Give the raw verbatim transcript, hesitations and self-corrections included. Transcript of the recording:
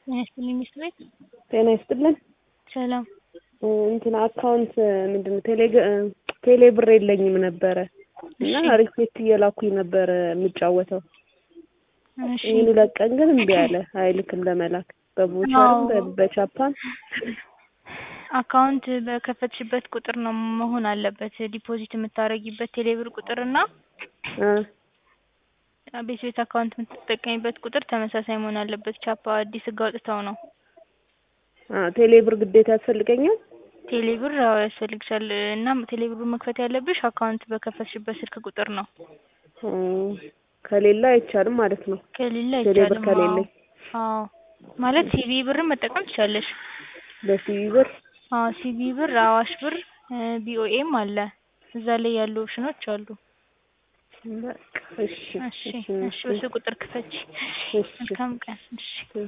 ያስጥልኝ ሚስትቤት ጤና ይስጥልን። ሰላም እንትን አካውንት ምንድነው ቴሌ ቴሌ ብር የለኝም ነበረ እና ሪኩዌስት እየላኩኝ ነበር የምጫወተው። እሺ ይሄን ለቀን ግን እምቢ አለ አይልክም ለመላክ በቦቸርም በቻፓን አካውንት በከፈትሽበት ቁጥር ነው መሆን አለበት ዲፖዚት የምታረጊበት ቴሌ ብር ቁጥርና እ ቤት ቤት አካውንት የምትጠቀሚበት ቁጥር ተመሳሳይ መሆን አለበት። ቻፓ አዲስ ህግ አውጥተው ነው። አ ቴሌ ብር ግዴታ ያስፈልገኛል? ቴሌ ብር አዎ ያስፈልግሻል እና ቴሌ ብር መክፈት ያለብሽ አካውንት በከፈትሽበት ስልክ ቁጥር ነው። ከሌላ አይቻልም ማለት ነው። ከሌላ ቴሌ ብር አይቻልም። ከሌለኝ አዎ ማለት ሲቪ ብር መጠቀም ትችያለሽ። በሲቪ ብር አዎ ሲቪ ብር፣ አዋሽ ብር፣ ቢኦኤም አለ እዛ ላይ ያሉ ኦፕሽኖች አሉ። በቃ እሺ እሺ እሺ በሱ ቁጥር ክፈቺ። መልካም ቀን። እሺ